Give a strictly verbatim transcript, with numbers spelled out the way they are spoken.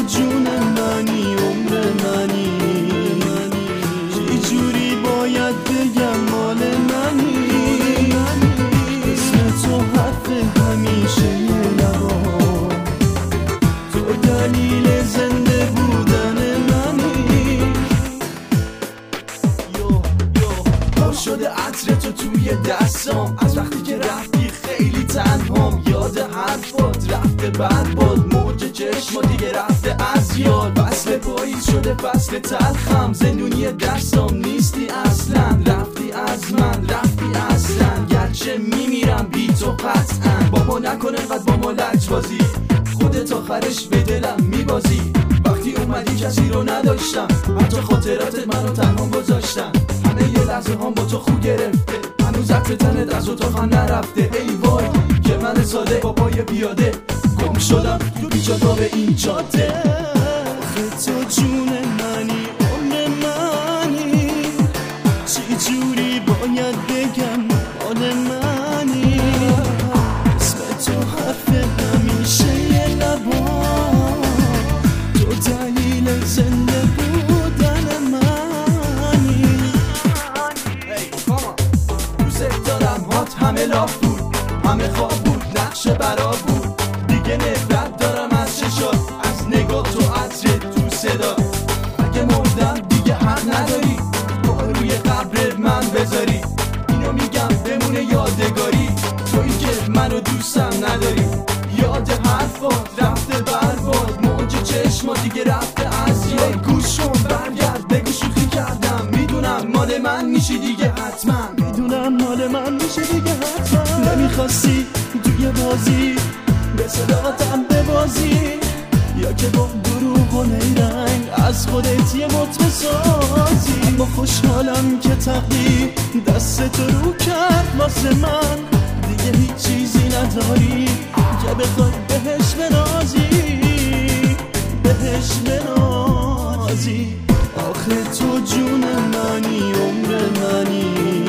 جون منی عمر منی چی جوری باید بگم مال منی اسم تو حرف همیشه لبا تو دلیل زنده بودن منی یو یو پر شده عطر تو توی دستام از وقتی که رفتی خیلی تنهام یاد حرفات رفته بعد باد موج چشما دیگه رفته از یاد فصل پاییز شده فصل تلخم زندونی دستام نیستی اصلا رفتی از من رفتی اصلا گرچه میمیرم بی تو قطعا بابا نکنه قد با ما لج بازی خودت آخرش به دلم میبازی وقتی اومدی کسی رو نداشتم حتی خاطراتت منو تنها گذاشتن همه یه لحظه هم با تو خو گرفته هنوز عطر تنت از اتاقم نرفته ای وای که من ساده با پای بیاده گم شدم تو بیچاره به این جاده آخه تو جون منی عمر منی چی جوری باید بگم مال منی اسم تو حرف همیشه یه لبا تو دلیل زنده بودن منی دوست دارم هات همه لاف بود همه خواب بود نقش برا بود دیگه نفرت دارم از چشات از نگاه تو عطر تو صدا اگه مردم دیگه حق نداری پا روی قبر من بذاری اینو میگم بمونه یادگاری تویی که منو دوستم نداری یاد حرفات رفته برباد موج چشما دیگه رفته از یاد گوش کن برگرد بگو شوخی کردم میدونم مال من میشی دیگه حتما میدونم مال من میشی دیگه حتما نمیخواستی توی بازی به صداقتم ببازی یا که با دروغ و نیرنگ از خودت یه مطمئن سازی اما خوشحالم که تقدیر دست تو رو کرد واسه من دیگه هیچ چیزی نداری که بخوای بهش بنازی بهش بنازی آخه تو جون منی عمر منی